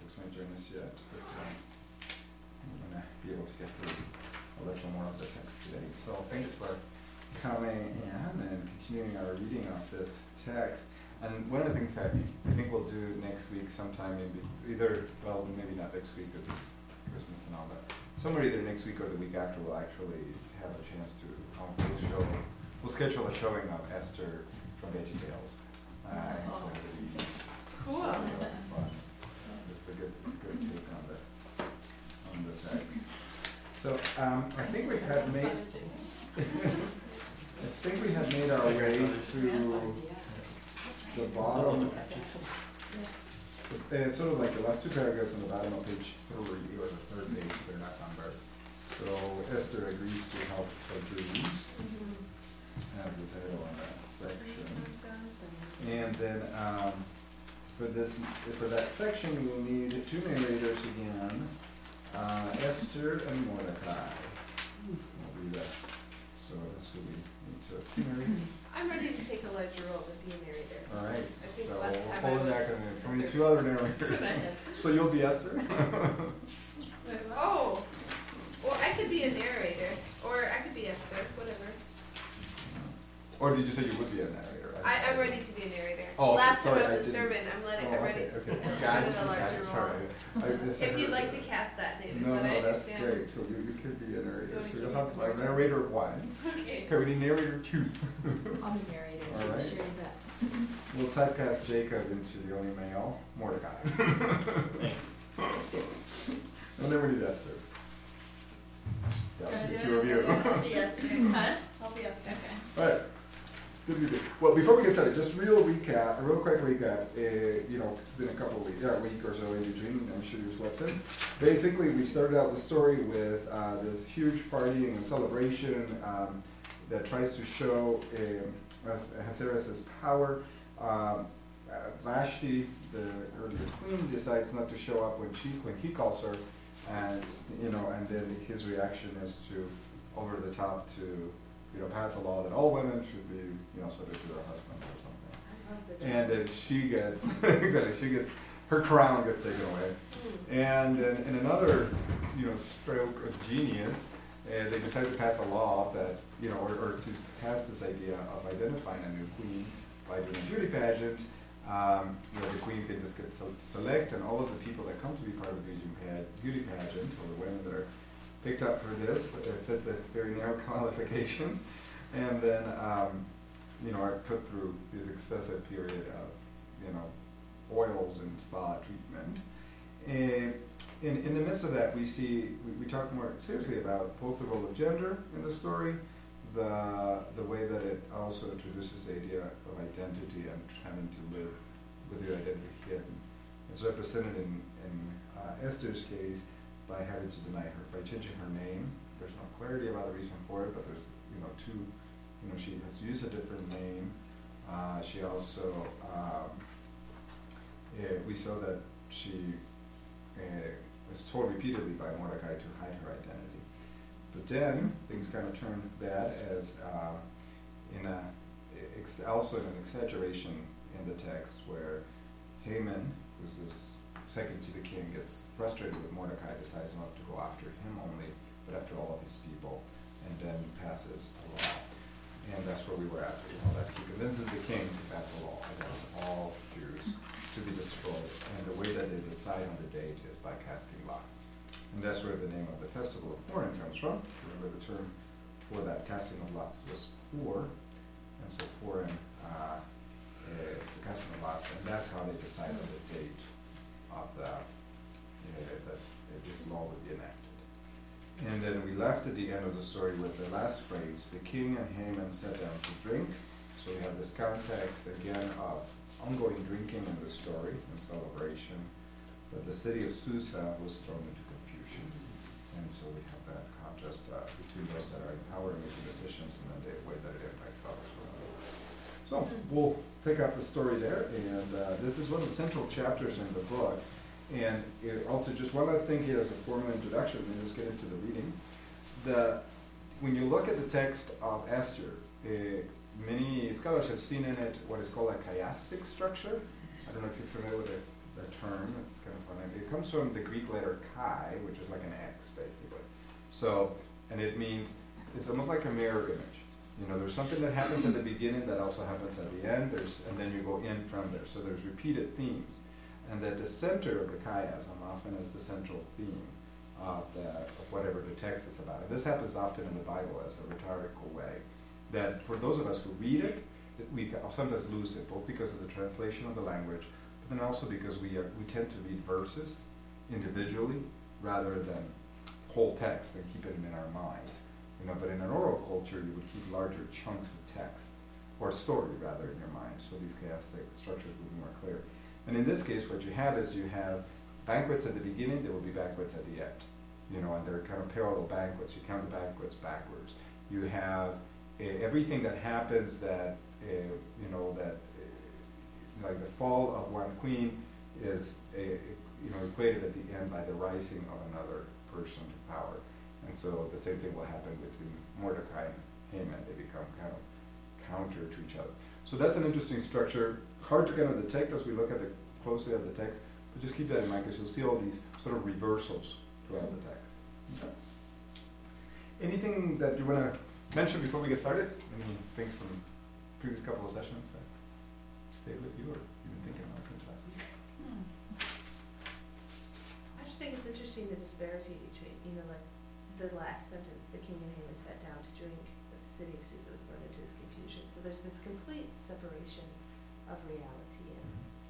folks might join us yet, but I'm going to be able to get through a little more of the text today. So thanks for coming in and continuing our reading of this text. And one of the things that I think we'll do next week sometime, either, well, maybe not next week because it's Christmas and all that. Somewhere either next week or the week after we'll actually have a chance to we'll schedule a showing of Esther from Veggie Tales. Cool. It's a good take on the text. So I think we had made our way to the bottom. It's sort of like the last two paragraphs on the bottom of page 3 or the third page. They're not numbered. So Esther agrees to help the Jews. As the title on that section. And then for that section we'll need two narrators again, Esther and Mordecai. We'll do that. So that's what we need to narrate. I'm ready to take a larger role and be a narrator. All right. I think So last time hold I back was on we need two other narrators. So you'll be Esther? Oh, or I could be a narrator, or I could be Esther, whatever. Or did you say you would be a narrator? I'm ready to be a narrator. Oh, okay, Last sorry, time I I was a didn't- servant. I'm ready to take Got on it, a larger role. sorry. If you'd like to cast that, David, No, but I that's understand. great. So you could be a narrator. You wanna So keep you'll it have more narrator 1. Okay. Okay, we need narrator 2. I'll be narrator All too, right. sure that. We'll typecast Jacob into the only male, Mordecai. Thanks. And then we need Esther. That would be Gonna two do of it, you. I'll be Esther. Huh? I'll be Esther. Okay. All right. Good. Well, before we get started, just a real quick recap. It's been a week or so in between. I'm sure you've slept since. Basically, we started out the story with this huge partying and celebration that tries to show Ahasuerus' power. Vashti, the earlier queen, decides not to show up when he calls her, and then his reaction is to over the top to pass a law that all women should be subject to their husband or something. And then she gets her crown gets taken away. And in another stroke of genius, they decide to pass a law that or to pass this idea of identifying a new queen by doing a beauty pageant. The queen can just get select, and all of the people that come to be part of the beauty pageant, or the women that are picked up for this, fit the very narrow qualifications, and then are put through this excessive period of oils and spa treatment. And in the midst of that, we talk more seriously about both the role of gender in the story, the way that it also introduces the idea of identity and having to live with your identity hidden. It's represented in Esther's case by having to deny her, by changing her name. There's no clarity about the reason for it, but there's she has to use a different name. She also we saw that she was told repeatedly by Mordecai to hide her identity. But then things kind of turned bad as also in an exaggeration in the text where Haman, who's this second to the king, gets frustrated with Mordecai, decides not to go after him only, but after all of his people, and then passes a law. And that's where we were at, that he convinces the king to pass a law against all Jews to be destroyed. And the way that they decide on the date is by casting lots. And that's where the name of the festival of Purim comes from. Remember the term for that casting of lots was Pur, and so Purim, it's the casting of lots, and that's how they decide on the date of that this law would be enacted. And then we left at the end of the story with the last phrase, the king and Haman sat down to drink. So we have this context again of ongoing drinking in the story and celebration, but the city of Susa was thrown into confusion. And so we have that contrast between those that are in power and making decisions and the way that it impacts others. So we'll pick up the story there, and this is one of the central chapters in the book. And also, just one last thing here as a formal introduction, and just get into the reading. When you look at the text of Esther, many scholars have seen in it what is called a chiastic structure. I don't know if you're familiar with term. It's kind of funny. It comes from the Greek letter chi, which is like an X, basically. So, and it means, it's almost like a mirror image. You know, there's something that happens at the beginning that also happens at the end, and then you go in from there. So there's repeated themes. And that the center of the chiasm often is the central theme of whatever the text is about. And this happens often in the Bible as a rhetorical way. That for those of us who read it, we sometimes lose it, both because of the translation of the language, but then also because we tend to read verses individually rather than whole text and keep it in our minds. You know, but in an oral culture, you would keep larger chunks of text, or story rather, in your mind, so these chiastic structures would be more clear. And in this case, what you have is you have banquets at the beginning, there will be banquets at the end. You know, and they're kind of parallel banquets. You count the banquets backwards. You have everything that happens that, like the fall of one queen is, equated at the end by the rising of another person to power. And so the same thing will happen between Mordecai and Haman. They become kind of counter to each other. So that's an interesting structure. Hard to kind of detect as we look at the closely at the text, but just keep that in mind because you'll see all these sort of reversals throughout the text. Okay. Anything that you want to mention before we get started? Any things from the previous couple of sessions that stayed with you or you've been thinking about since last week? I just think it's interesting the disparity between, like the last sentence, the king and Haman sat down to drink, the city of Susa was thrown into this confusion. So there's this complete separation of reality and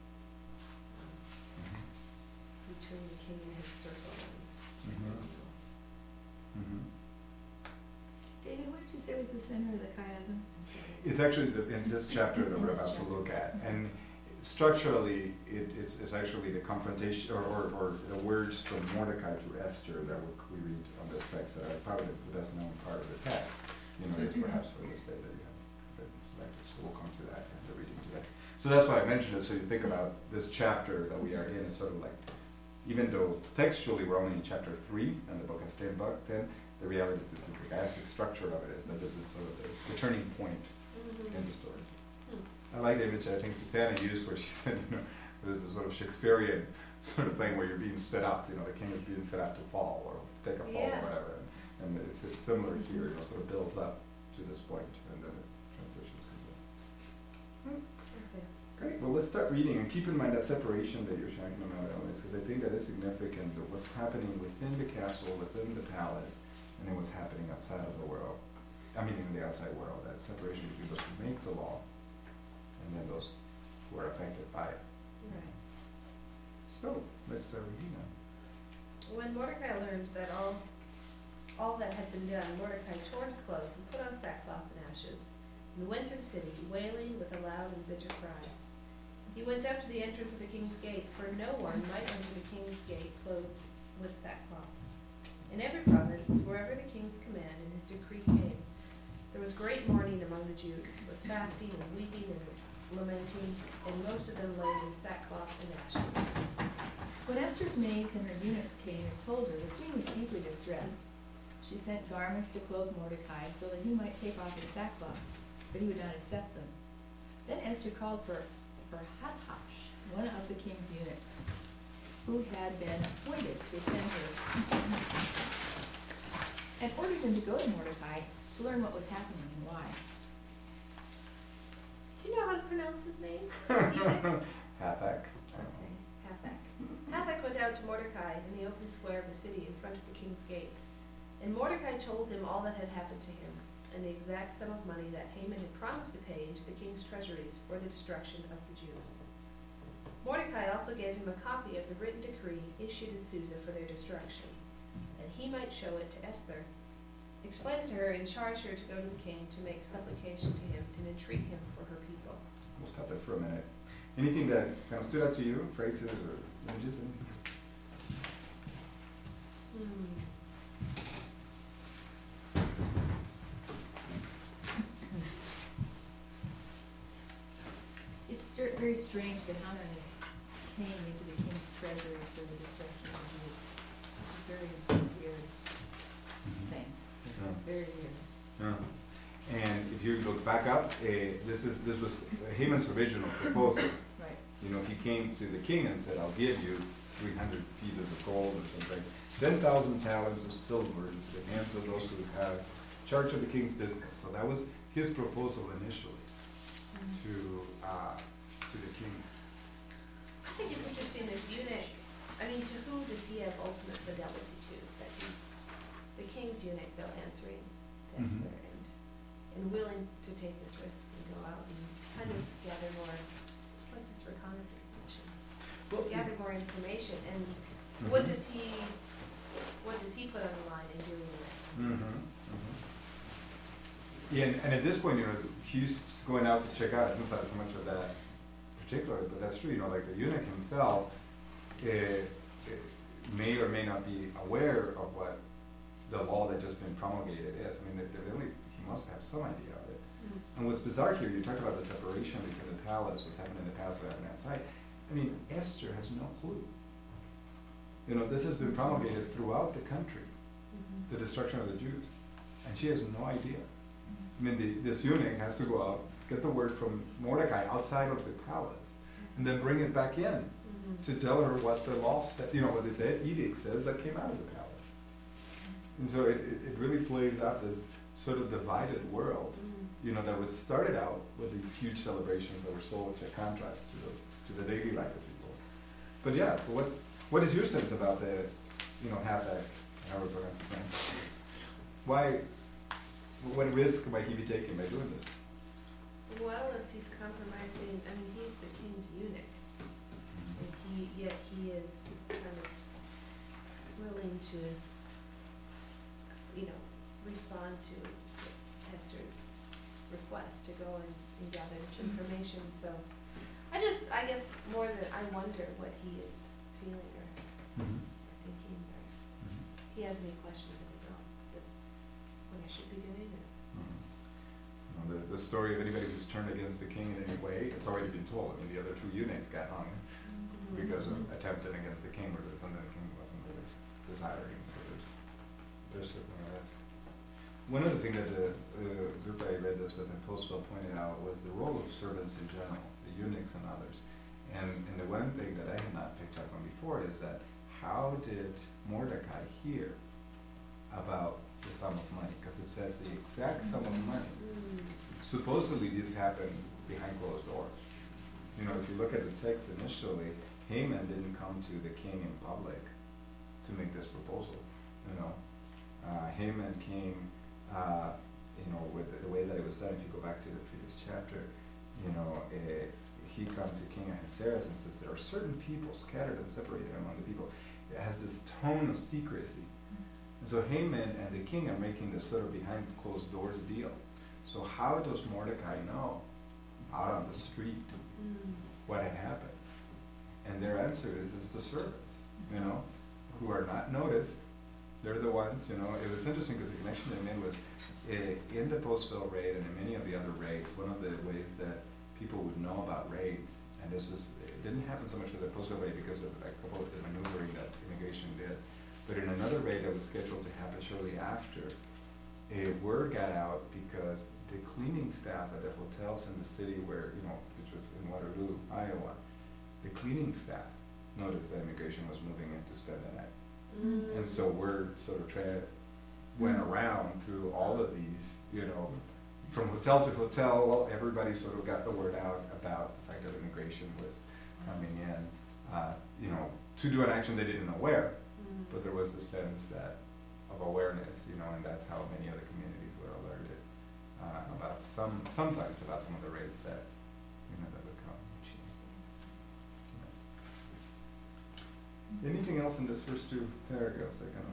between the king and his circle and everything else. David, what did you say was the center of the chiasm? It's actually in this chapter that we're about to look at. And structurally, it's actually the confrontation, or the words from Mordecai to Esther that we read on this text that are probably the best known part of the text. Is perhaps for this day that you have selected. So we'll come to that in the reading today. So that's why I mentioned it, so you think about this chapter that we are in is sort of like, even though textually we're only in chapter 3 and the book has 10, the reality, the chiastic structure of it is that this is sort of the turning point in the story. I like the image I think Susanna used where she said, there's this sort of Shakespearean sort of thing where you're being set up, the king is being set up to fall or to take a fall or whatever. And it's similar here, sort of builds up to this point and then it transitions completely. Okay. Great, well let's start reading and keep in mind that separation that you're talking about, Alice, because I think that is significant of what's happening within the castle, within the palace, and then what's happening outside of the world. In the outside world, that separation between those who make the law and then those who are affected by it. Right. So, let's start reading now. When Mordecai learned that all that had been done, Mordecai tore his clothes and put on sackcloth and ashes, and went through the city, wailing with a loud and bitter cry. He went up to the entrance of the king's gate, for no one might enter the king's gate clothed with sackcloth. In every province, wherever the king's command and his decree came, there was great mourning among the Jews, with fasting and weeping and lamenting, and most of them lay in sackcloth and ashes. When Esther's maids and her eunuchs came and told her the queen was deeply distressed, she sent garments to clothe Mordecai so that he might take off his sackcloth, but he would not accept them. Then Esther called for Hathash, one of the king's eunuchs, who had been appointed to attend her, and ordered him to go to Mordecai to learn what was happening and why. Do you know how to pronounce his name? His eunuch? Hathach. Okay, Hathach. Hathach went out to Mordecai in the open square of the city in front of the king's gate. And Mordecai told him all that had happened to him, and the exact sum of money that Haman had promised to pay into the king's treasuries for the destruction of the Jews. Mordecai also gave him a copy of the written decree issued in Susa for their destruction, that he might show it to Esther, explain it to her, and charge her to go to the king to make supplication to him and entreat him for her people. We'll stop there for a minute. Anything that kind of stood out to you, phrases or images? Anything? It's very strange that Haman is paying into the king's treasuries for the destruction of the Jews. It's a very weird thing. Yeah. Very weird. Yeah. And if you look back up, this was Haman's original proposal. Right. You know, he came to the king and said, I'll give you 300 pieces of gold or something, 10,000 talents of silver into the hands of those who have charge of the king's business. So that was his proposal initially to the king. I think it's interesting, this eunuch, I mean, to who does he have ultimate fidelity to? That he's the king's eunuch, though, answering to Mhm. Esther, and willing to take this risk and go out and kind of gather more, it's like this reconnaissance mission. Well, Gather more information, and Mhm. what does he put on the line in doing that? Yeah, and at this point, you know, he's going out to check out. I don't thought so much of that particularly, but that's true. You know, like the eunuch himself may or may not be aware of what the law that just been promulgated is. I mean, he must have some idea of it. And what's bizarre here, you talked about the separation between the palace, what's happening in the palace, what's happening outside. I mean, Esther has no clue. You know, this has been promulgated throughout the country, the destruction of the Jews, and she has no idea. I mean, this eunuch has to go out, get the word from Mordecai outside of the palace, and then bring it back in to tell her what the law said, you know, what the edict says that came out of the palace. And so it really plays out this sort of divided world, you know, that was started out with these huge celebrations that were so much a contrast to the daily life of people. But yeah, so what is your sense about the, you know, Habakkuk, however you pronounce his name? Why, what risk might he be taking by doing this? Well, if he's compromising, I mean, he's the king's eunuch, and yet he is kind of willing to, you know, respond to Esther's request to go and gather this information. So I guess more than, I wonder what he is feeling or thinking, or if he has any questions, I don't know, is this what I should be doing? Or You know, the story of anybody who's turned against the king in any way, it's already been told. I mean, the other two eunuchs got hung because of attempting against the king, or something the king wasn't really desiring. So there's certainly a risk. One other thing that the group I read this with in Postwell pointed out was the role of servants in general, the eunuchs and others. And the one thing that I had not picked up on before is that how did Mordecai hear about the sum of money? Because it says the exact sum of money. Supposedly this happened behind closed doors. You know, if you look at the text initially, Haman didn't come to the king in public to make this proposal. You know, Haman came, you know, with the way that it was done. If you go back to the previous chapter, you know, he come to King Ahasuerus and says there are certain people scattered and separated among the people. It has this tone of secrecy. And so Haman and the king are making this sort of behind closed doors deal. So how does Mordecai know out on the street what had happened? And their answer is it's the servants, you know, who are not noticed. They're the ones, you know. It was interesting because the connection they made was in the Postville raid and in many of the other raids, one of the ways that people would know about raids, and this was, it didn't happen so much with the Postville raid because of a couple of the maneuvering that immigration did, but in another raid that was scheduled to happen shortly after, a word got out because the cleaning staff at the hotels in the city where, you know, which was in Waterloo, Iowa, the cleaning staff noticed that immigration was moving in to spend the night. And so word sort of went around through all of these, you know, from hotel to hotel, everybody sort of got the word out about the fact that immigration was coming in, you know, to do an action they didn't know where, but there was the sense that of awareness, you know, and that's how many other communities were alerted about sometimes about some of the raids that, you know, that would come. Anything else in this first two paragraphs that kind of?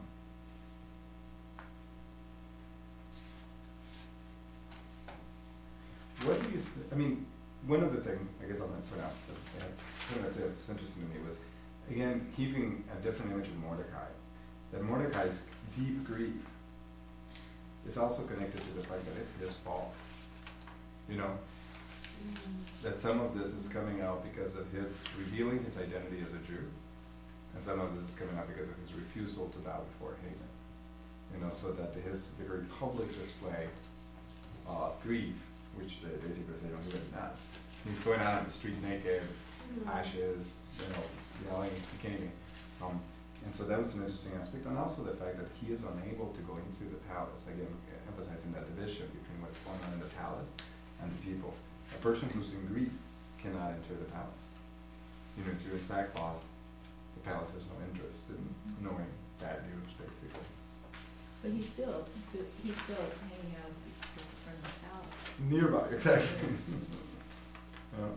What do you, I mean, one of the things, I guess I'll point out, that's interesting to me was, again, keeping a different image of Mordecai, that Mordecai's deep grief is also connected to the fact that it's his fault. You know, that some of this is coming out because of his revealing his identity as a Jew, and some of this is coming out because of his refusal to bow before Haman. You know, so that the very public display of grief, which they basically say, don't do it nuts. He's going out on the street naked, ashes, yelling, complaining. And so that was an interesting aspect, and also the fact that he is unable to go into the palace, again, emphasizing that division between what's going on in the palace and the people. A person who's in grief cannot enter the palace. During sackcloth, the palace has no interest in knowing bad news, basically. But he's still hanging out in front of the palace. Nearby, exactly. Yeah.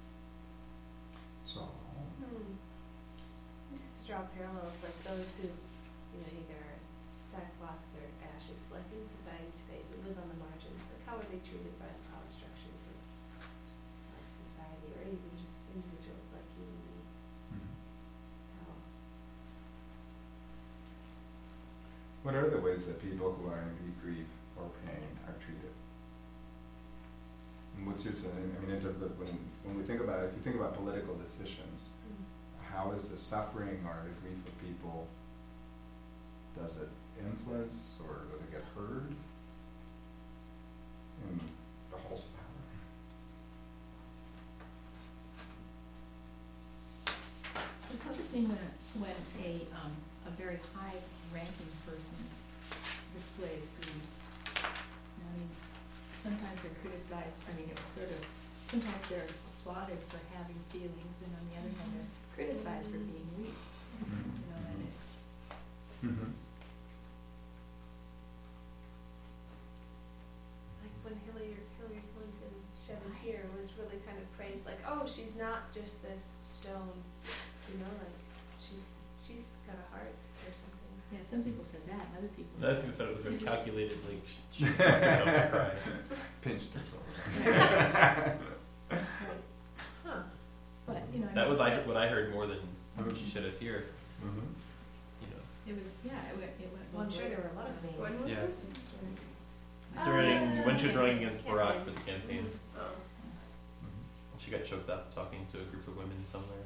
So. Just to draw parallels, like those who, either are sackcloths or ashes, like in society today, who live on the margins, like how are they treated by the power structures of society, or even just individuals like you and me? How? What are the ways that people who are in deep grief or pain are treated? And what's your sense? I mean, in terms of when we think about it, if you think about political decisions, how is the suffering or the grief of people, does it influence or does it get heard in the halls of power? It's interesting when a very high-ranking person displays grief. I mean, sometimes they're criticized. I mean, it was sometimes they're applauded for having feelings, and on the other hand, they're criticized for being weak. And it's. Like when Hillary Clinton shed a tear was really kind of praised, like, oh, she's not just this stone, like she's got a heart or something. Yeah, some people said that, and other people Other said. people said it was very calculated, like she forced herself to cry. Pinched herself. Right. Huh. But That was what I heard more than when she shed a tear. It was it went. Well, I'm both sure there ways. were a lot of names. When was Yeah. this? When she was running against Barack for the campaign, Oh. she got choked up talking to a group of women somewhere.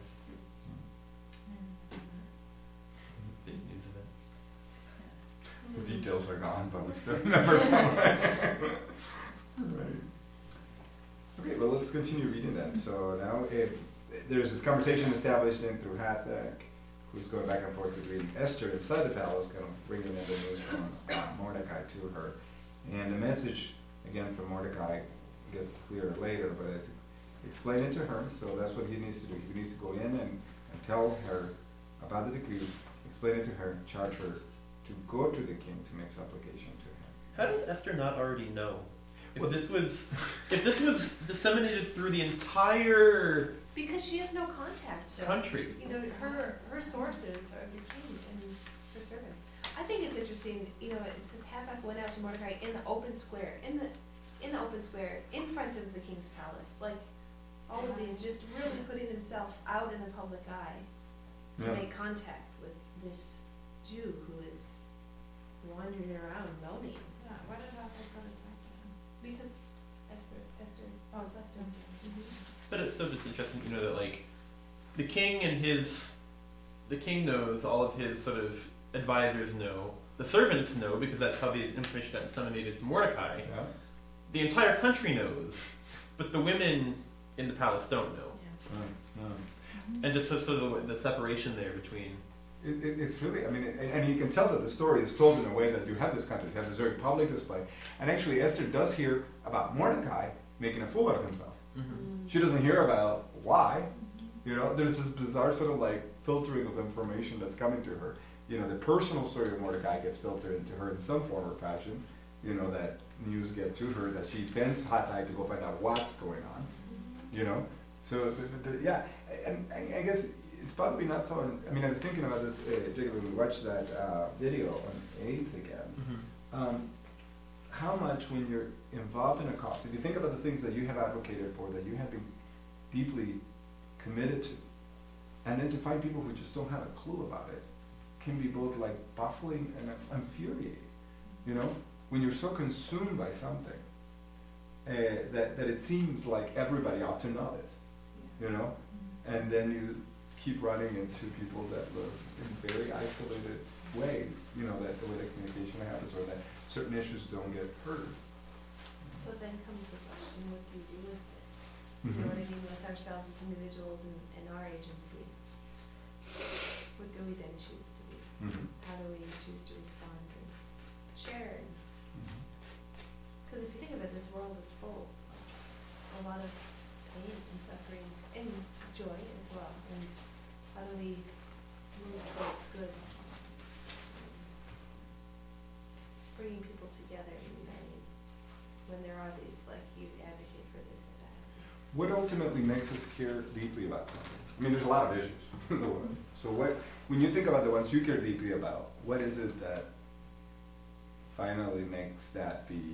Big news event. The details are gone, but we still remember somewhere. Right. Okay, well, let's continue reading then. So now there's this conversation established in through Hathach, who's going back and forth between Esther inside the palace, kind of bringing in the news from Mordecai to her. And the message, again, from Mordecai gets clearer later, but it's explain it to her, so that's what he needs to do. He needs to go in and tell her about the decree, explain it to her, charge her to go to the king to make supplication to him. How does Esther not already know? If this was disseminated through the entire Because she has no contact. country. Her sources are the king and her servant. I think it's interesting, it says Hathach went out to Mordecai in the open square, in front of the king's palace. Like, all of these, just really putting himself out in the public eye to Yeah. make contact with this Jew who is wandering around moaning. Yeah, why did Hathach go to talk to him? Because Esther. Oh, it's Esther. But it's still just interesting, that like the king knows, all of his sort of advisors know, the servants know because that's how the information got disseminated to Mordecai. Yeah? The entire country knows, but the women in the palace don't know. And just so the separation there between. It's really, and you can tell that the story is told in a way that you have this country, you have this very public display. And actually Esther does hear about Mordecai making a fool out of himself. She doesn't hear about why. There's this bizarre sort of like filtering of information that's coming to her. The personal story of Mordecai gets filtered into her in some form or fashion. That news get to her that she sends Hathach to go find out what's going on. So yeah, and I guess it's probably not so. I was thinking about this, particularly when we watched that video on AIDS again. How much when you're involved in a cause, if you think about the things that you have advocated for, that you have been deeply committed to, and then to find people who just don't have a clue about it, can be both like baffling and infuriating. When you're so consumed by something that it seems like everybody ought to know this, and then you keep running into people that live in very isolated ways, that the way the communication happens or that certain issues don't get heard. So then comes the question, what do you do with it? You know Mhm. what I mean, with ourselves as individuals and our agency. What do we then choose to be? Mhm. How do we choose to respond and share? Mhm. Because if you think of it, this world is full of a lot of pain and suffering and joy as well. And how do we move towards good? Bringing people together and uniting when there are these, like, you advocate for this or that. What ultimately makes us care deeply about something? I mean, there's a lot of issues in the world. So when you think about the ones you care deeply about, what is it that finally makes that be,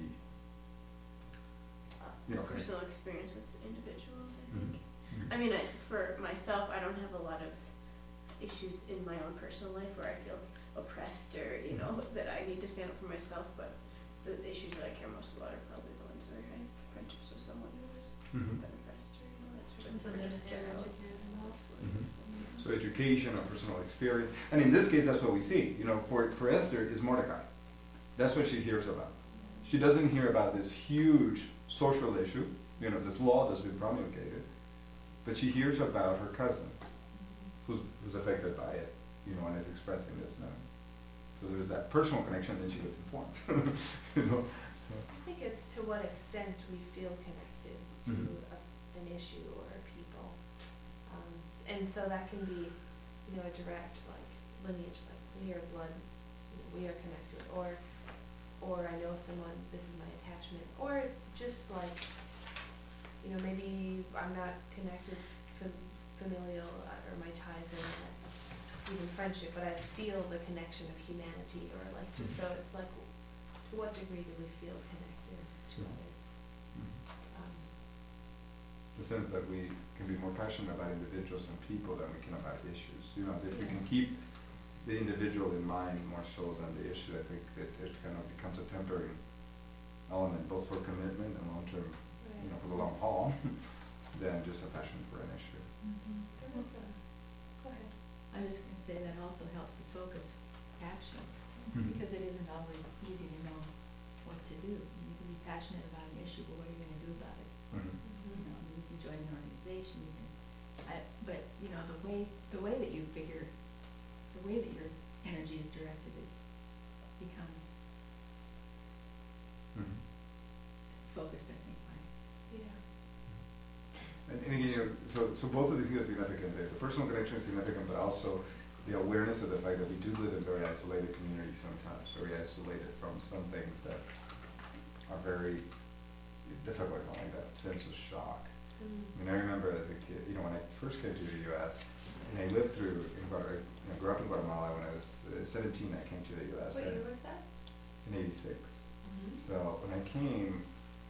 you know, Personal experience with individuals, I Mhm. think. I mean, for myself, I don't have a lot of issues in my own personal life where I feel oppressed or, you know, that I need to stand up for myself, but the issues that I care most about are probably the ones where I have friendships with someone who has Mhm. been oppressed or, you know, that sort of So thing. there's Just general. Mhm. So education or personal experience, and in this case, that's what we see. You know, for Esther, is Mordecai. That's what she hears about. She doesn't hear about this huge social issue, you know, this law that's been promulgated, but she hears about her cousin, who's affected by it, you know, and is expressing this now. So there's that personal connection, then she gets informed. You know. I think it's to what extent we feel connected to Mhm. an issue or a people. And so that can be, you know, a direct, like, lineage, like, we are blood, we are connected, or I know someone, this is my attachment, or just like, you know, maybe I'm not connected familial, or my ties are not even friendship, but I feel the connection of humanity, or like, Mhm. so it's like, to what degree do we feel connected to Mhm. others? Um, The sense that we can be more passionate about individuals and people than we can about issues. You know, if we can keep the individual in mind more so than the issue, I think that it kind of becomes a tempering element, both for commitment and long-term, you know, for the long haul, than just a passion for an issue. There was a, go ahead. I was gonna say that also helps to focus action, Mhm. because it isn't always easy to know what to do. You can be passionate about an issue, but what are you gonna do about it? Mhm. You know, you can join an organization, you can, but, you know, the way that you figure, the way that your energy is directed becomes Mhm. focused, I think, by. Yeah. And again, you know, so both of these things are significant. The personal connection is significant, but also the awareness of the fact that we do live in very isolated communities sometimes, very isolated from some things that are very difficult, like that sense of shock. I mean, I remember as a kid, you know, when I first came to the U.S., and I lived through, grew up in Guatemala. When I was 17, I came to the U.S. What year was that? in '86. So when I came,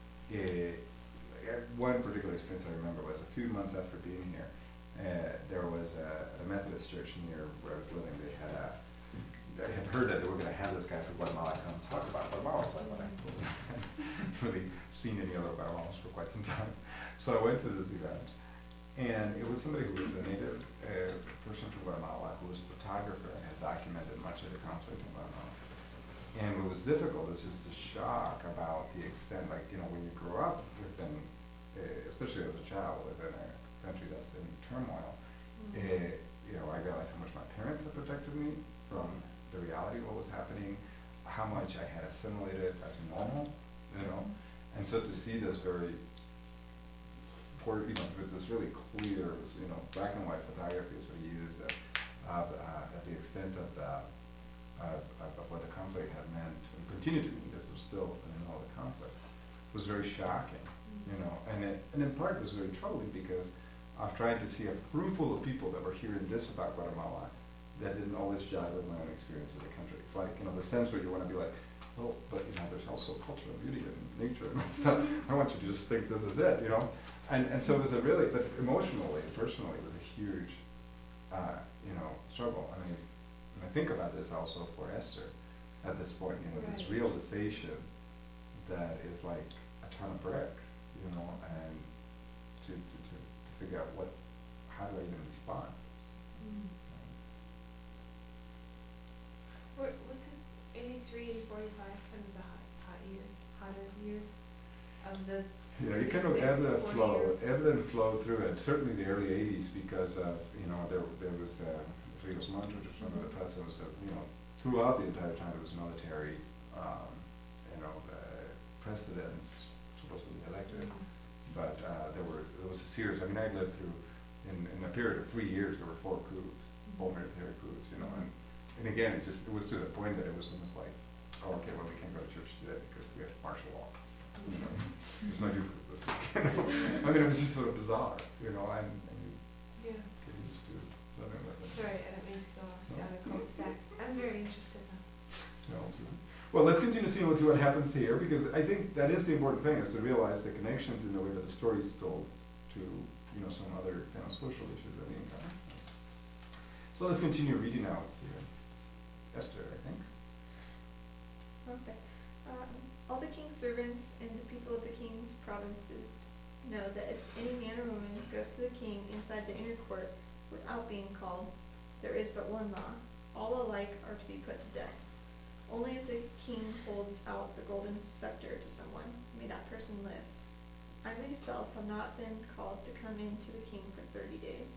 one particular experience I remember was a few months after being here, there was a Methodist church near where I was living. I had heard that they were going to have this guy from Guatemala come talk about Guatemala. So I hadn't really seen any other Guatemalans for quite some time. So I went to this event, and it was somebody who was a native person from Guatemala who was a photographer and had documented much of the conflict in Guatemala. And what was difficult is just the shock about the extent, like, you know, when you grow up within, especially as a child, within a country that's in turmoil, you know, I realized how much my parents had protected me from the reality of what was happening, how much I had assimilated as normal, you know. And so to see this very, you know, with this really clear, you know, black and white photography is what he used at the extent of what the conflict had meant and continued to mean, because it was still in the middle of the conflict, was very shocking, you know, and in part it was very troubling because I've tried to see a room full of people that were hearing this about Guatemala that didn't always jive with my own experience of the country. It's like, you know, the sense where you want to be like, well, but you know, there's also culture and beauty and nature and stuff. I want you to just think this is it, you know? And so it was a really, but emotionally, personally, it was a huge, you know, struggle. I mean, when I think about this also for Esther at this point, you know, this Right. realization that is like a ton of bricks, you know, and to figure out how do I even respond? Was it 83, 84, 85, kind of the hotter years of the Yeah, you kind of ebbed and flowed through it, certainly the early eighties, because of, there was, Rios Montt, which was one of the press, there was, throughout the entire time, there was military, presidents supposedly elected, but, there was a series, I lived through, in a period of 3 years, there were 4 coups, 4 military coups, and again, it was to the point that it was almost like, oh, okay, well, we can't go to church today because we have martial law. There's no Eucharist this week. It was just sort of bizarre, and you Yeah. get used to living with it. Sorry, I didn't mean to go off down a cul-de-sac. I'm very interested now. Well, let's continue to see what happens here, because I think that is the important thing, is to realize the connections in the way that the story is told to, some other kind of social issues that we encounter. So let's continue reading now. It's Esther, I think. Okay. All the king's servants and the people of the king's provinces know that if any man or woman goes to the king inside the inner court without being called, there is but one law. All alike are to be put to death. Only if the king holds out the golden scepter to someone may that person live. I myself have not been called to come in to the king for 30 days.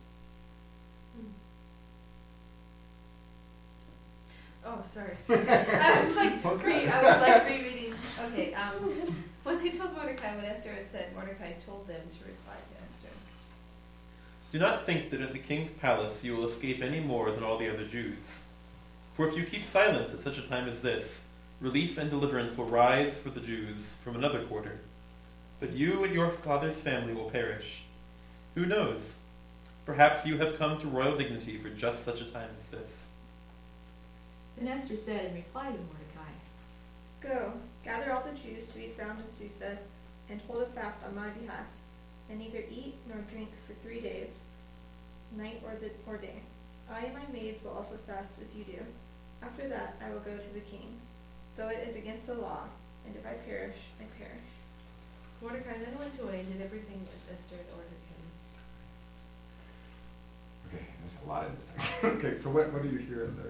Oh, sorry. I was like rereading. Okay, when they told Mordecai what Esther had said, Mordecai told them to reply to Esther. Do not think that in the king's palace you will escape any more than all the other Jews. For if you keep silence at such a time as this, relief and deliverance will rise for the Jews from another quarter. But you and your father's family will perish. Who knows? Perhaps you have come to royal dignity for just such a time as this. Then Esther said in reply to Mordecai, Go, gather all the Jews to be found in Susa, and hold a fast on my behalf, and neither eat nor drink for 3 days, night or day. I and my maids will also fast as you do. After that I will go to the king, though it is against the law, and if I perish, I perish. Mordecai then went away and did everything that Esther had ordered him. Okay, there's a lot in this thing. Okay, so what do you hear in there?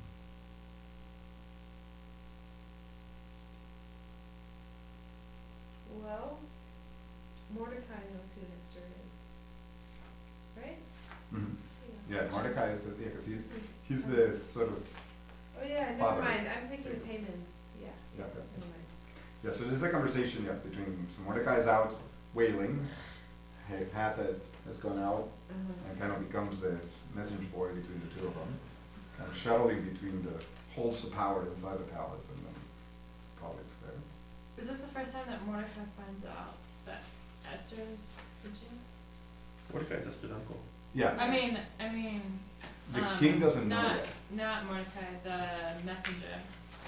Well, Mordecai knows who Esther is, right? Mm-hmm. Yeah, Mordecai is because he's the sort of Oh yeah, never father. mind. I'm thinking of Haman. Yeah. Yeah. Never mind. Yeah, so there's a conversation between, so Mordecai's out wailing, Hathat has gone out and kind of becomes the messenger boy between the two of them, kind of shuttling between the holds the power inside the palace and then politics there. Is this the first time that Mordecai finds out that Esther is the Jew? Mordecai's Esther's uncle. Yeah, I mean, the king doesn't know not yet. not Mordecai, the messenger.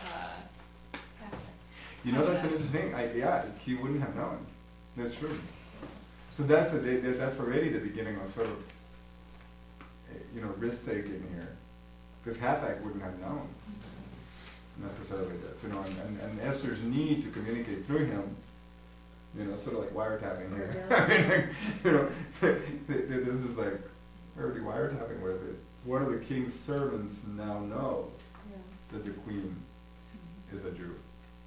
You know, that's an interesting thing. He wouldn't have known. That's true. So that's already the beginning of sort of, risk taking here, because Hathach wouldn't have known necessarily this, and Esther's need to communicate through him, sort of like wiretapping here. This is like already wiretapping where one of the king's servants now knows that the queen is a Jew.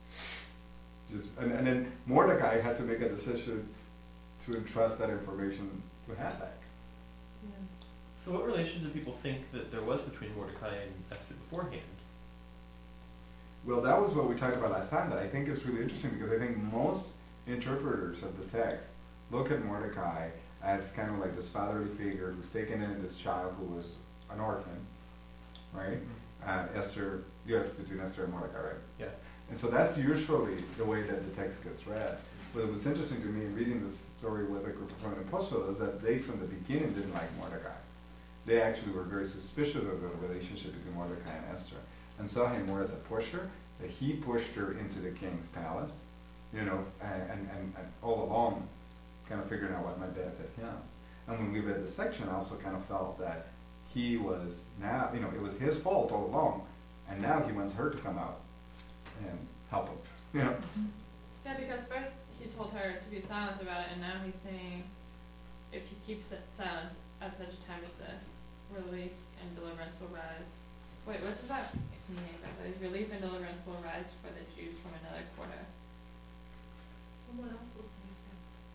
And then Mordecai had to make a decision to entrust that information to Hathach. So what relation do people think that there was between Mordecai and Esther beforehand? Well, that was what we talked about last time, that I think is really interesting, because I think most interpreters of the text look at Mordecai as kind of like this fatherly figure who's taken in this child who was an orphan, right? Esther, it's between Esther and Mordecai, right? Yeah. And so that's usually the way that the text gets read. But what's interesting to me in reading this story with a group of women in Postville is that they, from the beginning, didn't like Mordecai. They actually were very suspicious of the relationship between Mordecai and Esther, and saw him more as a pusher, that he pushed her into the king's palace, and all along kind of figuring out what might benefit him. And when we read the section, I also kind of felt that he was now, it was his fault all along, and now he wants her to come out and help him. Yeah, because first he told her to be silent about it, and now he's saying, if you keep silence at such a time as this, relief and deliverance will rise. Wait, what does that mean exactly? Relief and deliverance will rise for the Jews from another quarter. Someone else will say it.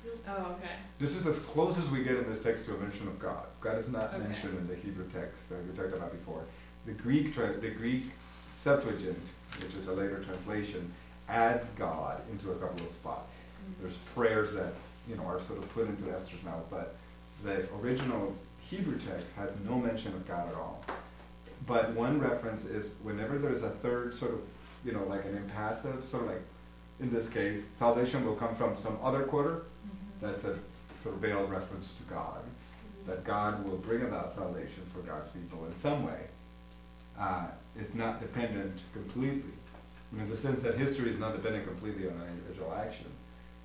Oh, okay. This is as close as we get in this text to a mention of God. God is not Okay. mentioned in the Hebrew text that we talked about before. The Greek Septuagint, which is a later translation, adds God into a couple of spots. There's prayers that are sort of put into Esther's mouth, but the original Hebrew text has no mention of God at all. But one reference is whenever there's a third sort of, like an impassive, sort of like, in this case, salvation will come from some other quarter. That's a sort of veiled reference to God, that God will bring about salvation for God's people in some way. It's not dependent completely, in the sense that history is not dependent completely on individual actions.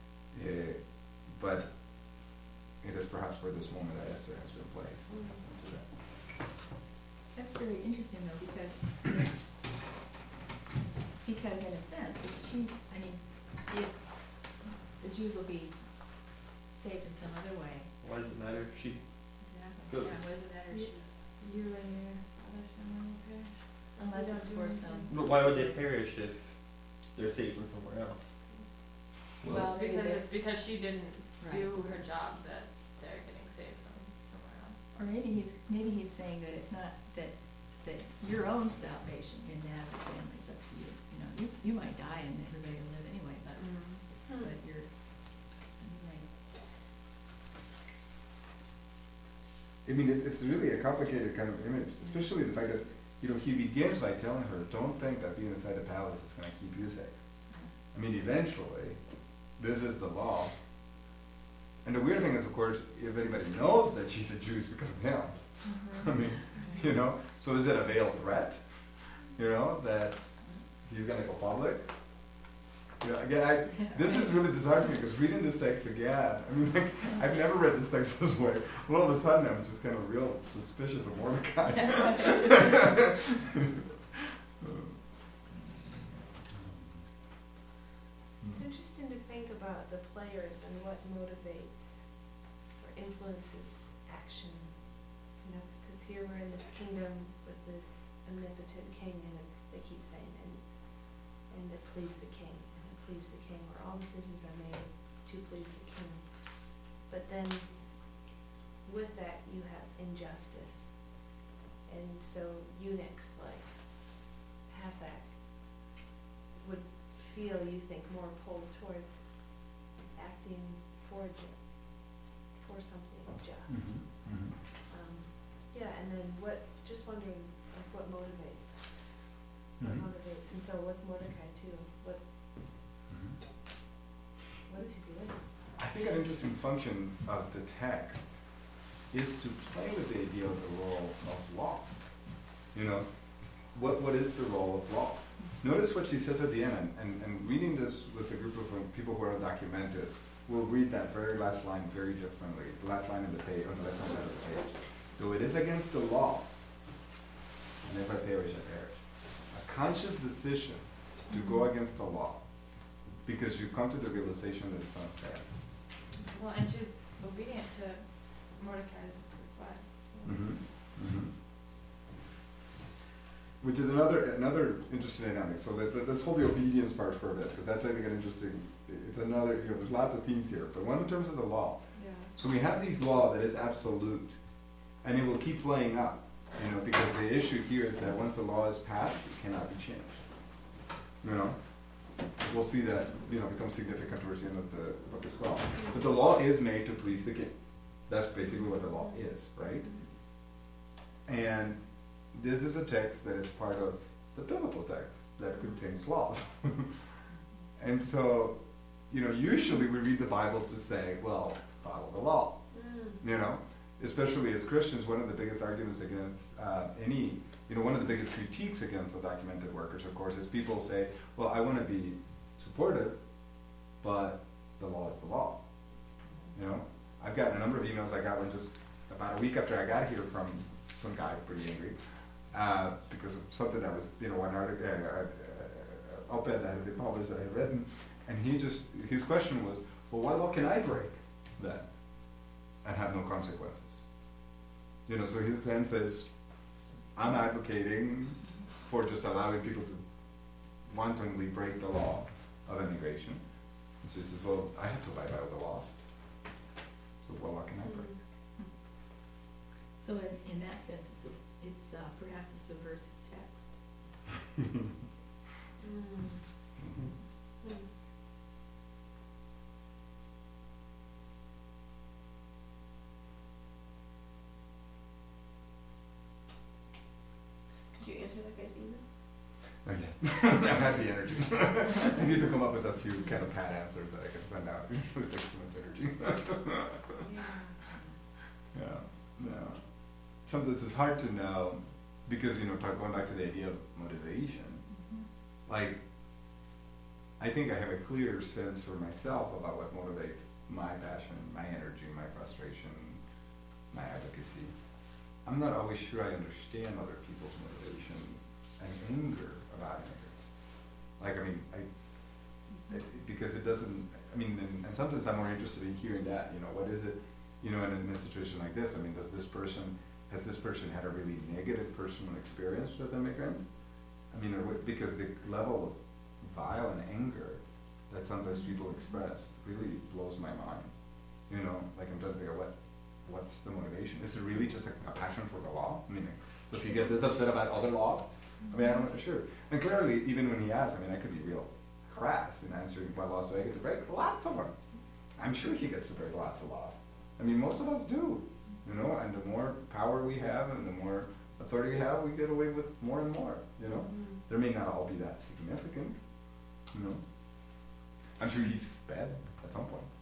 But it is perhaps for this moment that Esther has been placed. That's very interesting though, because in a sense, if the Jews will be saved in some other way. Why does it matter if she Exactly. Good. Yeah, what does it matter? You and your father's family will perish. Unless You it's don't for do some, anything. But why would they perish if they're saved from somewhere else? well, maybe Because they, it's because she didn't right. do her job that they're getting saved from somewhere else. Or maybe he's saying that it's not that your own salvation, your natural family is up to you. You might die and everybody will live anyway, but you're, right. I mean, it's really a complicated kind of image, especially the fact that, he begins by telling her, don't think that being inside the palace is going to keep you safe. I mean, eventually, this is the law. And the weird thing is, of course, if anybody knows that she's a Jew, it's because of him. I mean, so is it a veiled threat, that he's going to go public? Again, this is really bizarre to me, because reading this text again, I mean, I've never read this text this way. All of a sudden, I'm just kind of real suspicious of Mordecai. It's interesting to think about the players and what motivates or influences action. Because here we're in this kingdom with this omnipotent king, and they keep saying, and it pleased the king, and it pleased the king, where all decisions are made to please the king. But then with that you have injustice. And so eunuchs like Hathach would feel, you think, more pulled towards acting for something just. Yeah, and then just wondering what motivates. And so with Mordecai too, what is he doing? I think an interesting function of the text is to play with the idea of the role of law. What is the role of law? Notice what she says at the end, and reading this with a group of people who are undocumented, we'll read that very last line very differently. The last line on the page, on the left-hand side of the page. Though it is against the law, and if I perish, I perish. A conscious decision to go against the law, because you come to the realization that it's unfair. Well, and she's obedient to Mordecai's request. Which is another interesting dynamic. So let's hold the obedience part for a bit, because that's, I think, an interesting. It's another. There's lots of themes here, but one in terms of the law. Yeah. So we have this law that is absolute, and it will keep playing out. Because the issue here is that once the law is passed, it cannot be changed. We'll see that becomes significant towards the end of the book as well. But the law is made to please the king. That's basically what the law is, right? And this is a text that is part of the biblical text that contains laws. And so, usually we read the Bible to say, well, follow the law. Especially as Christians, one of the biggest arguments against one of the biggest critiques against undocumented workers, of course, is people say, well, I want to be supportive, but the law is the law. I've gotten a number of emails. I got one just about a week after I got here from some guy pretty angry because of something that was, one article, op-ed that had been published that I had written, and his question was, well, what law can I break then and have no consequences? So his sense is, I'm advocating for just allowing people to wantonly break the law of immigration. And so he says, well, I have to abide by all the laws. So in that sense, it's perhaps a subversive text. Mm. Mhm. Mm. Did you answer that guy's email? Okay. I had the energy. I need to come up with a few kind of pat answers that I can send out. Usually takes too much energy. Yeah. Sometimes it's hard to know because, going back to the idea of motivation, like, I think I have a clearer sense for myself about what motivates my passion, my energy, my frustration, my advocacy. I'm not always sure I understand other people's motivation and anger about immigrants. Like, because it doesn't, and sometimes I'm more interested in hearing that, what is it, in a situation like this, has this person had a really negative personal experience with immigrants? Because the level of violent anger that sometimes people express really blows my mind. Like I'm trying to figure out what's the motivation. Is it really just a passion for the law? Does he get this upset about other laws? I don't know for sure. And clearly, even when he asks, I could be real crass in answering what laws do I get to break? Lots of them. I'm sure he gets to break lots of laws. Most of us do. And the more power we have and the more authority we have, we get away with more and more, There may not all be that significant, I'm sure he's sped at some point,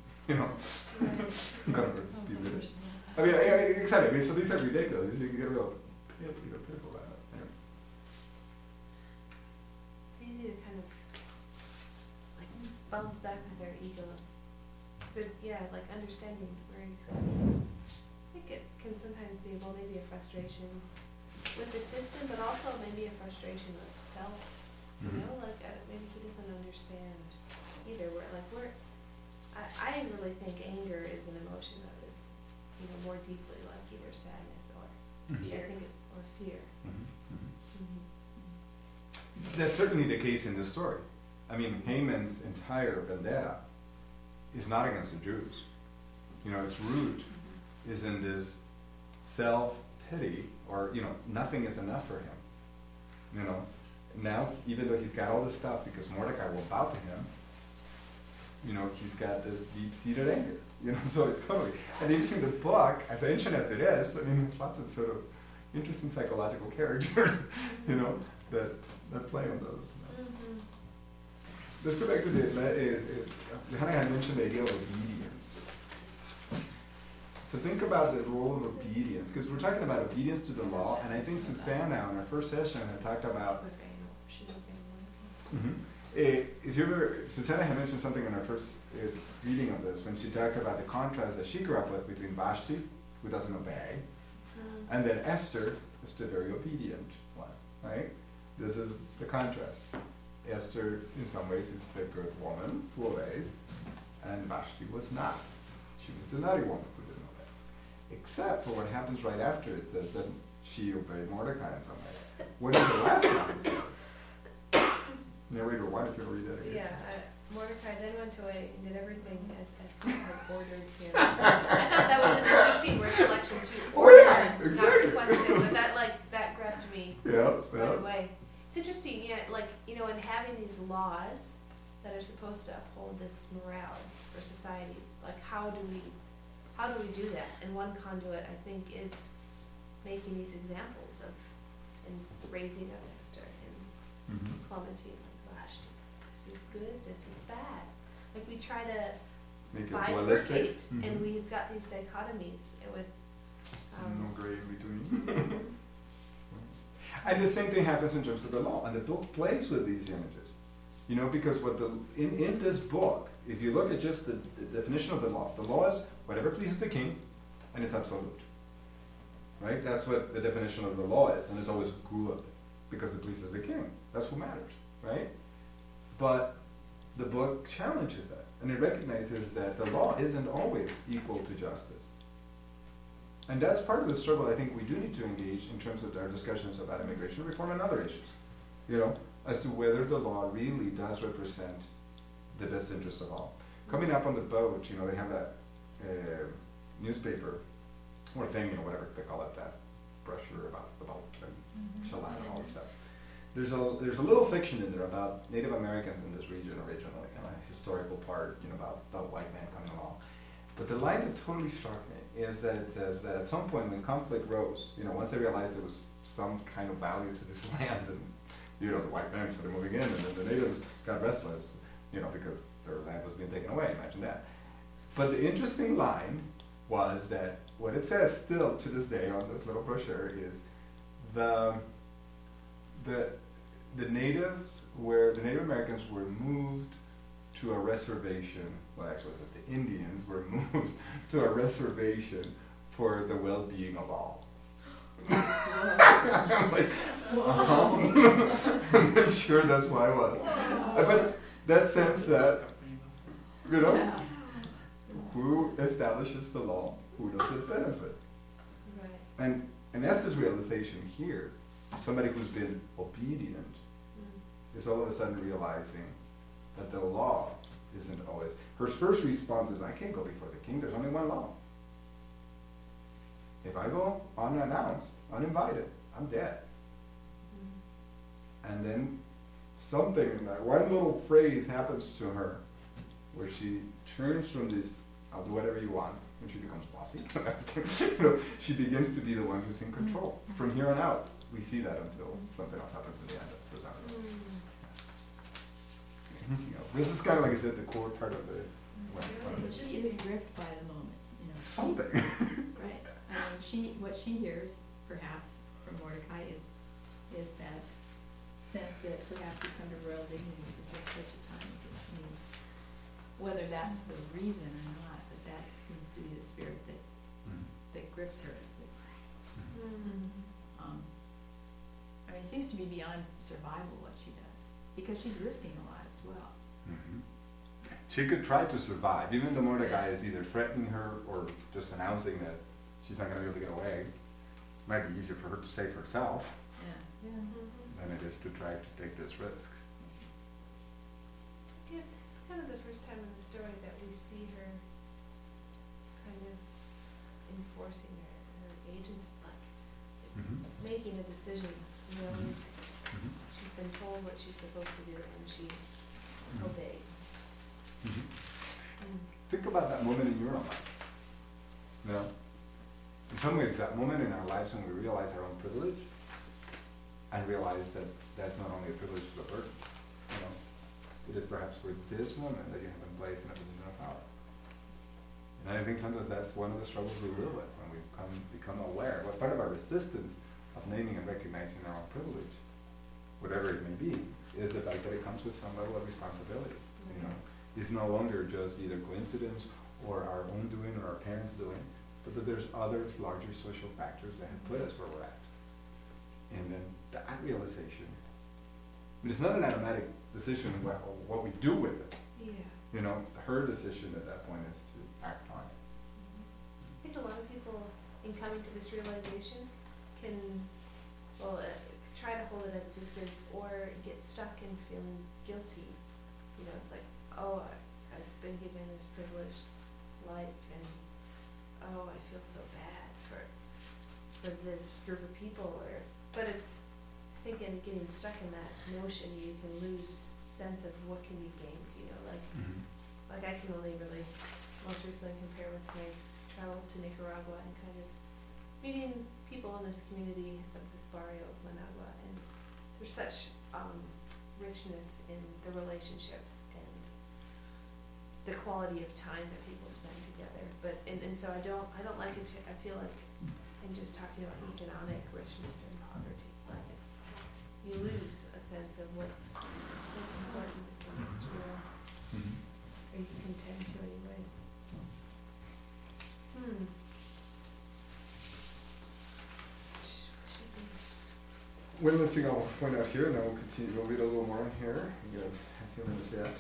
Gotta break the speed limit. Exactly, so these are ridiculous, you can get real pitiful about it. It's easy to kind of bounce back with their egos. But like understanding where he's coming. I think it can sometimes be maybe a frustration with the system, but also maybe a frustration with self. Maybe he doesn't understand either. I really think anger is an emotion that is, more deeply like either sadness or fear. I think or fear. That's certainly the case in this story. Haman's entire vendetta is not against the Jews. Its root is in this self-pity, or, nothing is enough for him. Now, even though he's got all this stuff, because Mordecai will bow to him, he's got this deep-seated anger. So it's totally, and interesting, the book, as ancient as it is, lots of sort of interesting psychological characters, that play on those. Let's go back to Hannah had mentioned the idea of obedience. So think about the role of obedience, because we're talking about obedience to the law, and I think Susanna in our first session had talked about. If you remember, Susanna had mentioned something in our first reading of this when she talked about the contrast that she grew up with between Vashti, who doesn't obey, and then Esther is the very obedient one, right? This is the contrast. Esther, in some ways, is the good woman who obeys, and Vashti was not. She was the naughty woman who didn't obey. Except for what happens right after it says that she obeyed Mordecai in some ways. What is the last line say? Narrator 1, if you read that again. Mordecai then went away and did everything as Esther had ordered him. I thought that was an interesting word selection too. Exactly. Not requested, but that grabbed me right away. It's interesting, in having these laws that are supposed to uphold this morale for societies, how do we do that? And one conduit, I think, is making these examples of and raising up Esther and plummeting. This is good, this is bad. We try to Make it bifurcate, dualistic. and we've got these dichotomies with. No gray in between. And the same thing happens in terms of the law, and the book plays with these images. Because in this book, if you look at just the definition of the law is whatever pleases the king, and it's absolute. Right? That's what the definition of the law is, and it's always good because it pleases the king. That's what matters, right? But the book challenges that, and it recognizes that the law isn't always equal to justice. And that's part of the struggle I think we do need to engage in terms of our discussions about immigration reform and other issues, as to whether the law really does represent the best interest of all. Coming up on the boat, they have that newspaper more thing, you know, whatever they call it, that brochure about the boat and shellac and all this stuff. There's a little section in there about Native Americans in this region originally, and a historical part, you know, about the white man coming along. But the line that totally struck me is that it says that at some point when conflict rose, you know, once they realized there was some kind of value to this land, and you know, the white men started moving in, and then the natives got restless, you know, because their land was being taken away. Imagine that. But the interesting line was that what it says still to this day on this little brochure is the Native Americans were moved to a reservation. Well, actually, it says the Indians were moved to a reservation for the well-being of all. I'm like, I'm sure that's why it was. But that sense that, you know, Yeah. who establishes the law, who does it benefit? Right. And Esther's realization here, somebody who's been obedient, is all of a sudden realizing that the law isn't always. Her first response is, I can't go before the king, there's only one law. If I go unannounced, uninvited, I'm dead. And then something in that one little phrase happens to her where she turns from this, I'll do whatever you want, when she becomes bossy. You know, she begins to be the one who's in control. From here on out, we see that until something else happens in the end of the presentation. Anything else? This is kind of, like I said, the core part of the. So she is gripped by the moment, you know. Something. Right. I mean, what she hears, perhaps, from Mordecai is that sense that perhaps you come to royal dignity at just such a time as this. I mean, whether that's the reason or not, but that seems to be the spirit that grips her. I mean, it seems to be beyond survival what she does, because she's risking a lot as well. She could try to survive, even though Mordecai is either threatening her or just announcing that she's not going to be able to get away. It might be easier for her to save herself Yeah. than it is to try to take this risk. Yeah, this is kind of the first time in the story that we see her kind of enforcing her agency, like making a decision. You know, she's been told what she's supposed to do, and she obeyed. Think about that moment in your own life. You know? In some ways, that moment in our lives when we realize our own privilege and realize that that's not only a privilege but a burden. You know? It is perhaps for this moment that you have been placed in a position of power. And I think sometimes that's one of the struggles we live with when we become aware. What part of our resistance of naming and recognizing our own privilege, whatever it may be, is the fact that it comes with some level of responsibility. You know, it's no longer just either coincidence or our own doing or our parents' doing, but that there's other larger social factors that have put us where we're at. And then that realization, I mean, it's not an automatic decision what we do with it. Yeah. You know, her decision at that point is to act on it. I think a lot of people, in coming to this realization, can, well, try to hold it at a distance or get stuck in feeling guilty. You know, it's like, oh, I've been given this privileged life, and oh, I feel so bad for this group of people. But it's, I think, in getting stuck in that notion, you can lose sense of what can be gained. You know, like I can only really most recently compare with my travels to Nicaragua and kind of meeting people in this community of this barrio of Managua, and there's such richness in the relationships and the quality of time that people spend together. But and so I don't like it. I feel like in just talking about economic richness and poverty, like you lose a sense of what's important and what's real, or you can tend to anyway. One last thing I'll point out here, and then we'll continue. We'll read a little more on here. We got a few minutes yet.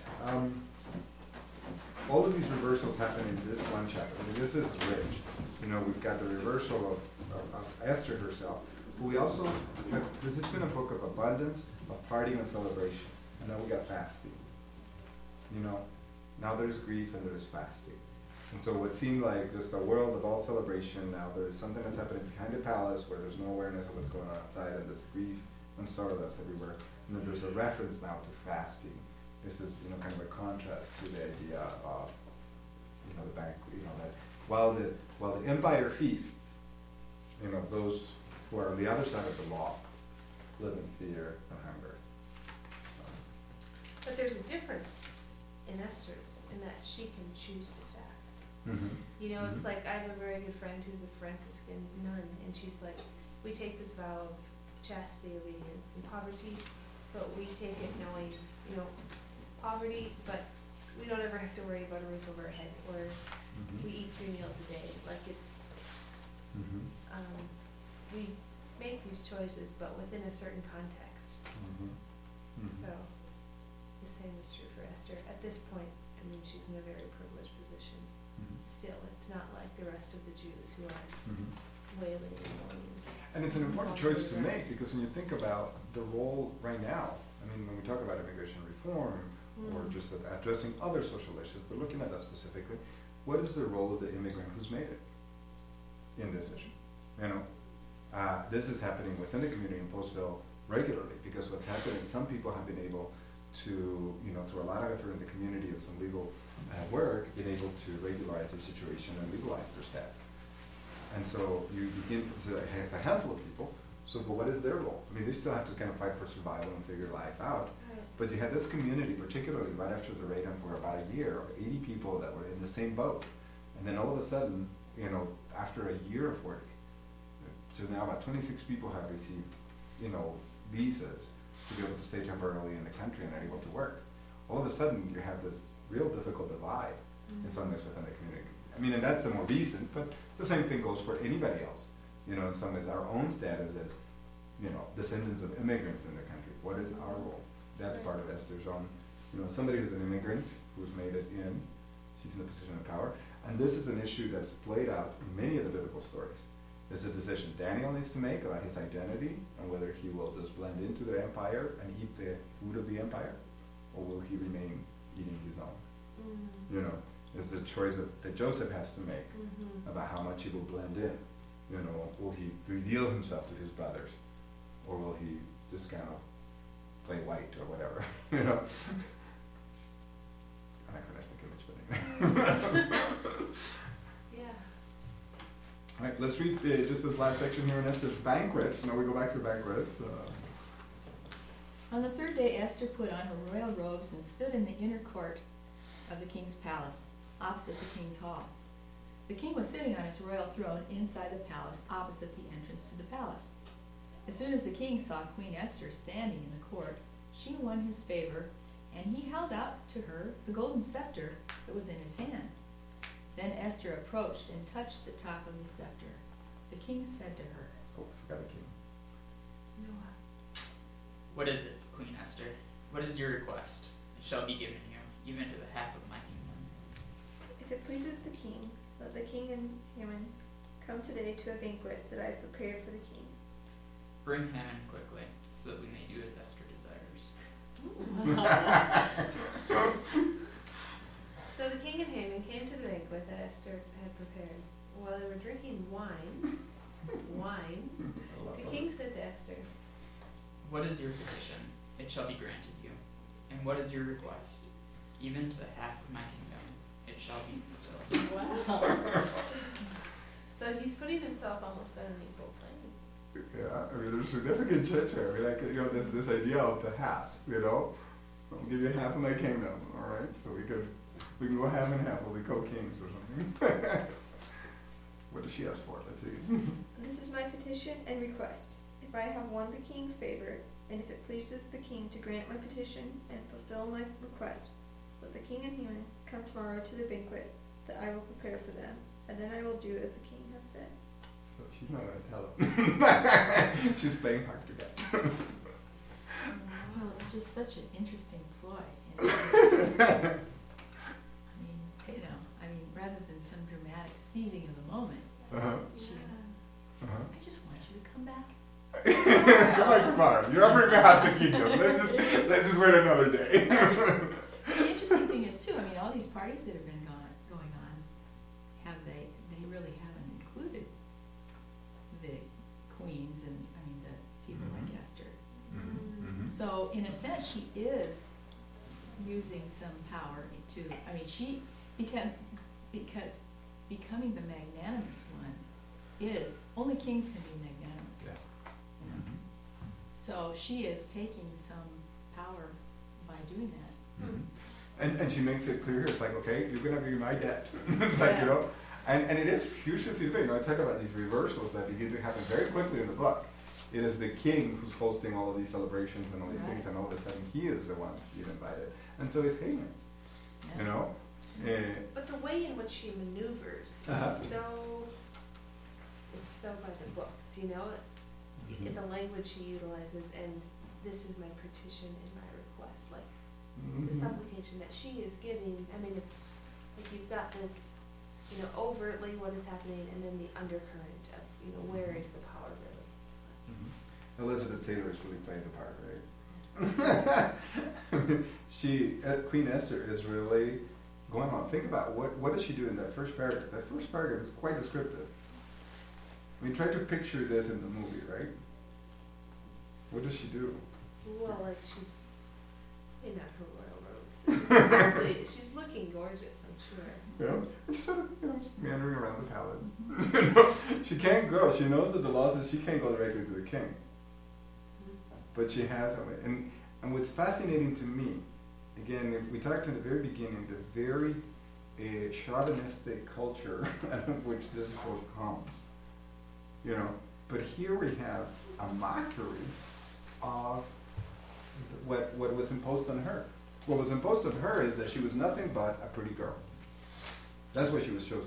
All of these reversals happen in this one chapter. I mean, this is rich. You know, we've got the reversal of Esther herself, but we also have, this has been a book of abundance, of partying and celebration. And now we got fasting. You know, now there's grief and there's fasting. And so what seemed like just a world of all celebration, now there's something that's happening behind the palace where there's no awareness of what's going on outside, and this grief and sorrow that's everywhere. And then there's a reference now to fasting. This is, kind of a contrast to the idea of, the banquet, that while the empire feasts, those who are on the other side of the law live in fear and hunger. But there's a difference in Esther's in that she can choose to fast. It's like I have a very good friend who's a Franciscan nun, and she's like, we take this vow of chastity, obedience, and poverty, but we take it knowing, poverty, but we don't ever have to worry about a roof over our head, or we eat 3 meals a day. Like it's, we make these choices, but within a certain context. So the same is true for Esther. At this point, she's in a very privileged position. Still, it's not like the rest of the Jews who are wailing and mourning. And it's an important choice to make, because when you think about the role right now, when we talk about immigration reform, or just addressing other social issues, but looking at that specifically, what is the role of the immigrant who's made it in this issue? This is happening within the community in Postville regularly, because what's happened is some people have been able to, through a lot of effort in the community and some legal work, been able to regularize their situation and legalize their status. And so you begin, it's a handful of people, but what is their role? They still have to kind of fight for survival and figure life out. But you had this community, particularly right after the raid, for about a year, of 80 people that were in the same boat. And then all of a sudden, after a year of work, so now about 26 people have received, visas to be able to stay temporarily in the country and are able to work. All of a sudden, you have this real difficult divide in some ways within the community. And that's the more recent, but the same thing goes for anybody else. In some ways, our own status as, descendants of immigrants in the country. What is our role? That's part of Esther's own, somebody who's an immigrant, who's made it in, she's in a position of power. And this is an issue that's played out in many of the biblical stories. It's a decision Daniel needs to make about his identity and whether he will just blend into the empire and eat the food of the empire, or will he remain eating his own? It's the choice that Joseph has to make about how much he will blend in. Will he reveal himself to his brothers, or will he just kind of play white or whatever? Anachronistic image, but Yeah. All right, let's read just this last section here in Esther's banquet. Now we go back to banquets. On the 3rd day, Esther put on her royal robes and stood in the inner court of the king's palace, opposite the king's hall. The king was sitting on his royal throne inside the palace, opposite the entrance to the palace. As soon as the king saw Queen Esther standing in the court, she won his favor, and he held out to her the golden scepter that was in his hand. Then Esther approached and touched the top of the scepter. The king said to her, Oh, I forgot the king. Noah. What is it, Queen Esther? What is your request? It shall be given you, even to the half of my kingdom. If it pleases the king, let the king and Haman come today to a banquet that I have prepared for the king. Bring Haman quickly, so that we may do as Esther desires. So the king and Haman came to the banquet that Esther had prepared. While they were drinking wine, the king said to Esther, What is your petition? It shall be granted you. And what is your request? Even to the half of my kingdom, it shall be fulfilled. wow. So he's putting himself almost on an equal plane. Yeah, there's significant change here. This idea of the half, I'll give you half of my kingdom, all right? So we can go half and half, we'll be co-kings or something. What does she ask for? Let's see. This is my petition and request. If I have won the king's favor, and if it pleases the king to grant my petition and fulfill my request, let the king and Haman come tomorrow to the banquet that I will prepare for them, and then I will do as the king has said. So she's not going to tell him. She's playing hard to get. well, it's just such an interesting ploy. Rather than some dramatic seizing of the moment, she, I just want you to come back. Come back tomorrow. You're offering me half the kingdom. Let's just wait another day. The interesting thing is too, all these parties that have been going on, So in a sense, she is using some power to, I mean, because becoming the magnanimous one is, only kings can be magnanimous. Yes. You know? So she is taking some power by doing that. And she makes it clear, it's like, okay, you're gonna be my debt. It's like, you know, and it is hugely significant. I talk about these reversals that begin to happen very quickly in the book. It is the king who's hosting all of these celebrations and all these things, and all of a sudden he is the one being invited. And so is Haman, you know? But the way in which she maneuvers Uh-huh. is it's so by the books, you know? In the language she utilizes, and this is my petition and my request, like, the supplication that she is giving, I mean, it's, like, you've got this, you know, overtly what is happening, and then the undercurrent of, you know, where is the power really? Elizabeth Taylor is really playing the part, right? Queen Esther is really going on. Think about what does she do in that first paragraph? That first paragraph is quite descriptive. I mean, try to picture this in the movie, right? What does she do? Well, like, she's in her royal robes, so she's probably, she's looking gorgeous, I'm sure. You know, and she's sort of, you know, just meandering around the palace. You know, she can't go. She knows that the law says she can't go directly to the king. But she has a way. And what's fascinating to me, again, we talked in the very beginning, the very chauvinistic culture out of which this book comes. You know, but here we have a mockery of what was imposed on her. What was imposed on her is that she was nothing but a pretty girl. That's why she was chosen.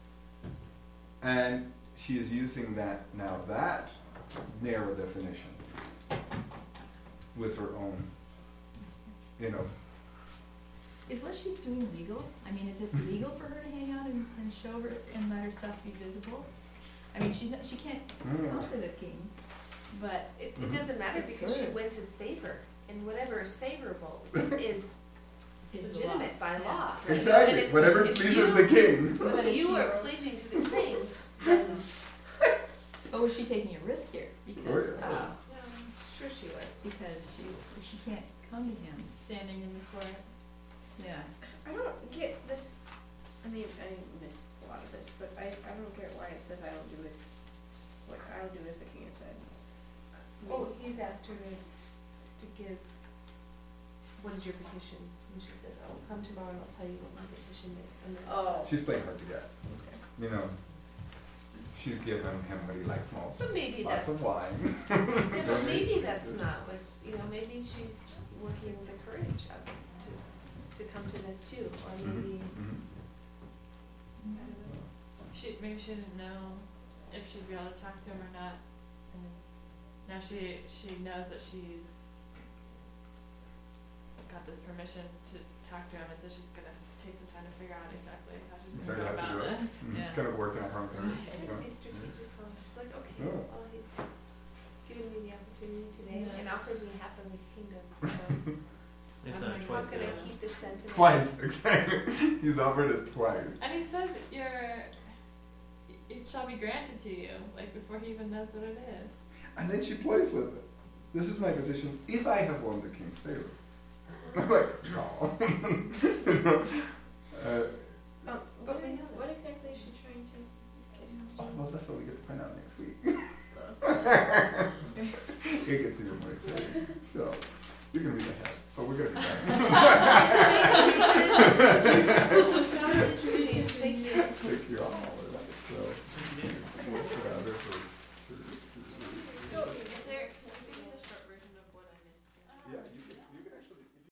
And she is using that narrow definition with her own, you know. Is what she's doing legal? I mean, is it legal for her to hang out and show her and let herself be visible? I mean, she can't come to the king, but It doesn't matter It's because she sort of- wins his favor, and whatever is favorable is is the law. legitimate by Yeah. law. right? Exactly. And if- Whatever if pleases you- the king. If if you are she's- pleasing to the king, then, But was she taking a risk here? Because, Oh, yeah. sure she was. because if she can't come to him, Just standing in the court. yeah. I don't get this, I mean, I missed a lot of this, but I don't get why it says I'll do as the king has said. Oh, he's asked her to give, what is your petition? And she said, oh, come tomorrow and I'll tell you what my petition is. And then- Oh. She's playing hard to get. You know, she's given him what he likes most. But maybe Lots that's, of wine. yeah, but maybe that's not what's, you know, maybe she's working the courage up to come to this too, or maybe, I don't know. Maybe she didn't know if she'd be able to talk to him or not, and now she knows that she's got this permission to talk to him, and so she's gonna take some time to figure out exactly how she's So you gonna have go to do about it. this. Yeah. Kind of working on her own thing. Trying to be strategical, she's like, okay, Yeah. well, he's given me the opportunity today Yeah. and offered me half of his kingdom, so It's I'm not not twice gonna now. keep this sentiment. Twice, exactly. He's offered it twice. And he says it shall be granted to you, like before he even knows what it is. And then she plays with it. This is my petitions if I have won the king's favor. I'm like, no. You know, What exactly is she trying to get him to oh, do? well, that's what we get to find out next week. It gets even more exciting. So, you can read ahead, but we're going to be back.